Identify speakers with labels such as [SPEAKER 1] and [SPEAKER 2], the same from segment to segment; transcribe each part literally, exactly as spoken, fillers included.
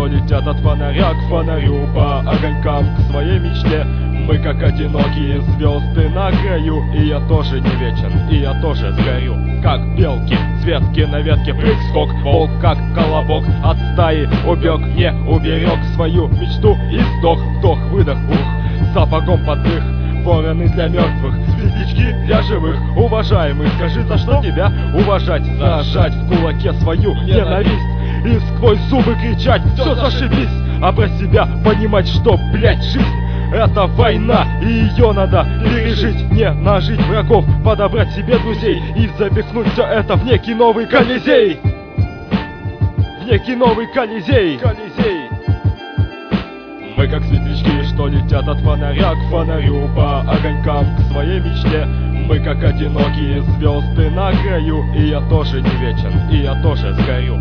[SPEAKER 1] что летят от фонаря к фонарю, по огонькам к своей мечте. Мы как одинокие звезды на краю, и я тоже не вечен, и я тоже сгорю. Как белки, цветки на ветке, прыг-скок, волк как колобок от стаи убег, не уберег свою мечту и сдох. Вдох-выдох, ух, сапогом под дых. Вороны для мертвых, звездички для живых. Уважаемый, скажи, за что тебя уважать? Зажать в кулаке свою ненависть и сквозь зубы кричать: все зашибись! А про себя понимать, что, блять, жизнь — это война, и ее надо пережить. Не нажить врагов, подобрать себе друзей и запихнуть все это в некий новый Колизей. В некий новый Колизей. Колизей. Мы как светлячки, что летят от фонаря к фонарю, по огонькам к своей мечте. Мы как одинокие звезды на краю, и я тоже не вечен, и я тоже сгорю.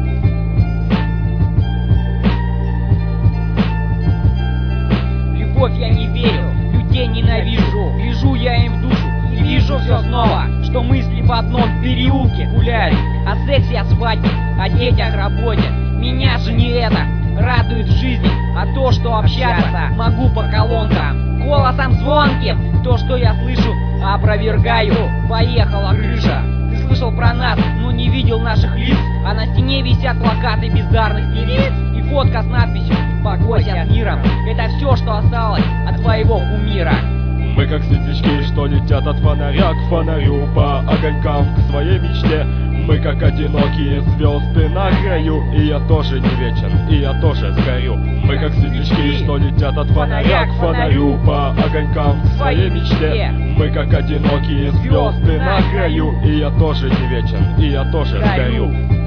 [SPEAKER 2] Любовь я не верю, людей ненавижу. Лежу я им в душу и вижу все снова, что мысли в одном переулке гуляют. О сексе, о свадьбе, о детях, работе. Меня же не это радует в жизни, а то, что общаться могу по колонкам. Голосом звонким то, что я слышу, опровергаю. Поехала крыша. Ты слышал про нас, но не видел наших лиц. А на стене висят плакаты бездарных певиц и фотка с надписью «Покойся с миром». Это все, что осталось от твоего кумира.
[SPEAKER 1] Мы как светлячки, что летят от фонаря к фонарю, по огонькам к своей мечте. Мы как одинокие звезды на краю, и я тоже не вечен, и я тоже сгорю. Мы как светлячки, что летят от фонаря к фонарю, по огонькам к своей мечте. Мы как одинокие звезды на краю, и я тоже не вечен, и я тоже сгорю.